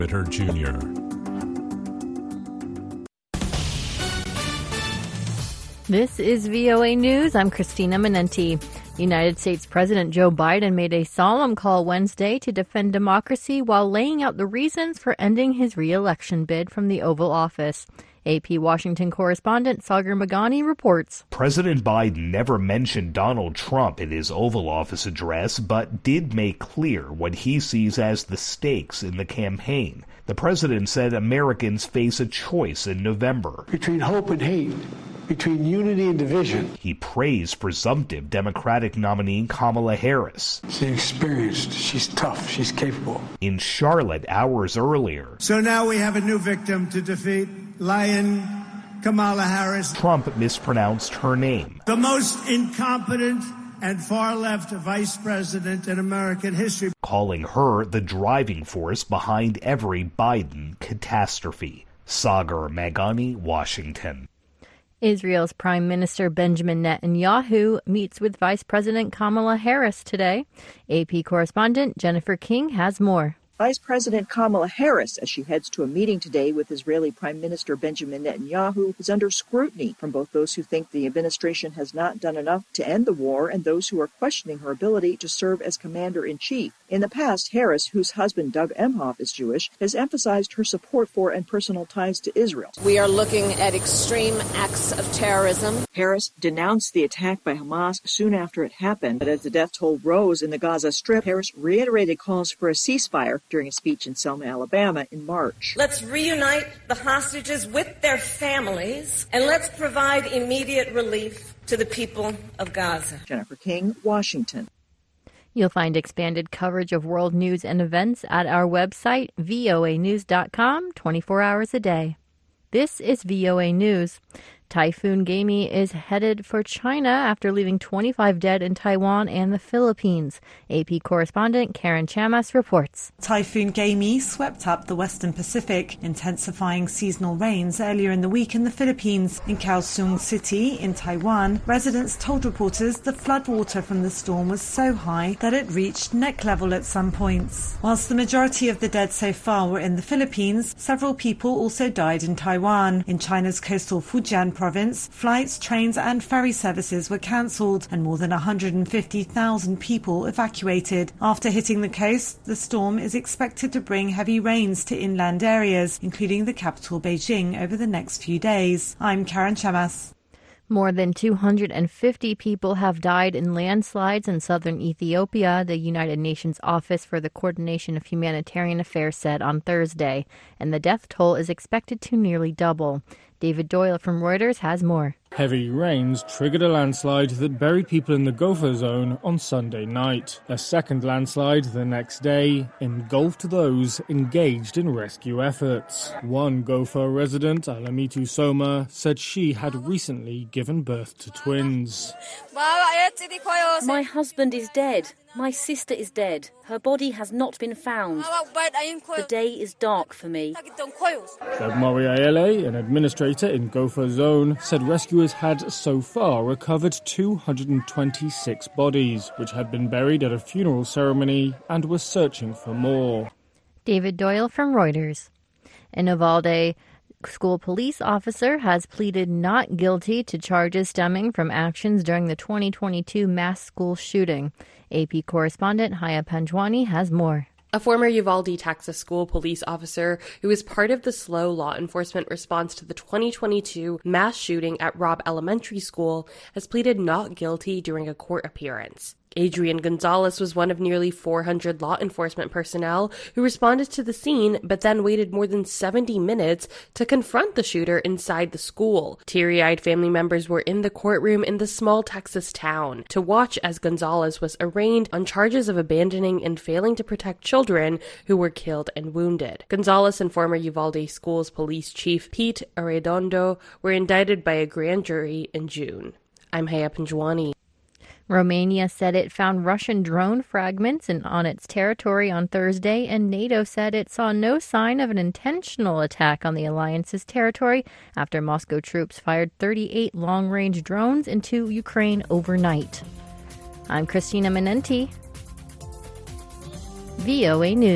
Ritter Jr. This is VOA News. I'm Christina Minenti. United States President Joe Biden made a solemn call Wednesday to defend democracy while laying out the reasons for ending his re-election bid from the Oval Office. AP Washington correspondent Sagar Meghani reports. President Biden never mentioned Donald Trump in his Oval Office address, but did make clear what he sees as the stakes in the campaign. The president said Americans face a choice in November. Between hope and hate, between unity and division. He praised presumptive Democratic nominee Kamala Harris. She's experienced, she's tough, she's capable. In Charlotte hours earlier. So now we have a new victim to defeat, Lion Kamala Harris. Trump mispronounced her name. The most incompetent and far-left vice president in American history. Calling her the driving force behind every Biden catastrophe. Sagar Meghani, Washington. Israel's Prime Minister Benjamin Netanyahu meets with Vice President Kamala Harris today. AP correspondent Jennifer King has more. Vice President Kamala Harris, as she heads to a meeting today with Israeli Prime Minister Benjamin Netanyahu, is under scrutiny from both those who think the administration has not done enough to end the war and those who are questioning her ability to serve as commander-in-chief. In the past, Harris, whose husband Doug Emhoff is Jewish, has emphasized her support for and personal ties to Israel. We are looking at extreme acts of terrorism. Harris denounced the attack by Hamas soon after it happened, but as the death toll rose in the Gaza Strip, Harris reiterated calls for a ceasefire during a speech in Selma, Alabama in March. Let's reunite the hostages with their families, and let's provide immediate relief to the people of Gaza. Jennifer King, Washington. You'll find expanded coverage of world news and events at our website, voanews.com, 24 hours a day. This is VOA News. Typhoon Gaimi is headed for China after leaving 25 dead in Taiwan and the Philippines. AP correspondent Karen Chamas reports. Typhoon Gaimi swept up the western Pacific, intensifying seasonal rains earlier in the week in the Philippines. In Kaohsiung City, in Taiwan, residents told reporters the floodwater from the storm was so high that it reached neck level at some points. Whilst the majority of the dead so far were in the Philippines, several people also died in Taiwan. In China's coastal Fujian province, flights, trains and ferry services were cancelled and more than 150,000 people evacuated. After hitting the coast, the storm is expected to bring heavy rains to inland areas, including the capital Beijing, over the next few days. I'm Karen Chamas. More than 250 people have died in landslides in southern Ethiopia, the United Nations Office for the Coordination of Humanitarian Affairs said on Thursday, and the death toll is expected to nearly double. David Doyle from Reuters has more. Heavy rains triggered a landslide that buried people in the Gofa zone on Sunday night. A second landslide the next day engulfed those engaged in rescue efforts. One Gofa resident, Alamitu Soma, said she had recently given birth to twins. My husband is dead. My sister is dead. Her body has not been found. The day is dark for me. Mori Ayele, an administrator in Gofa Zone, said rescuers had so far recovered 226 bodies, which had been buried at a funeral ceremony, and were searching for more. David Doyle from Reuters. In Uvalde, school police officer has pleaded not guilty to charges stemming from actions during the 2022 mass school shooting. AP correspondent Haya Panjwani has more. A former Uvalde, Texas school police officer who was part of the slow law enforcement response to the 2022 mass shooting at Robb Elementary School has pleaded not guilty during a court appearance. Adrian Gonzalez was one of nearly 400 law enforcement personnel who responded to the scene, but then waited more than 70 minutes to confront the shooter inside the school. Teary-eyed family members were in the courtroom in the small Texas town to watch as Gonzalez was arraigned on charges of abandoning and failing to protect children who were killed and wounded. Gonzalez and former Uvalde Schools Police Chief Pete Arredondo were indicted by a grand jury in June. I'm Haya Panjwani. Romania said it found Russian drone fragments on its territory on Thursday, and NATO said it saw no sign of an intentional attack on the alliance's territory after Moscow troops fired 38 long-range drones into Ukraine overnight. I'm Christina Minenti, VOA News.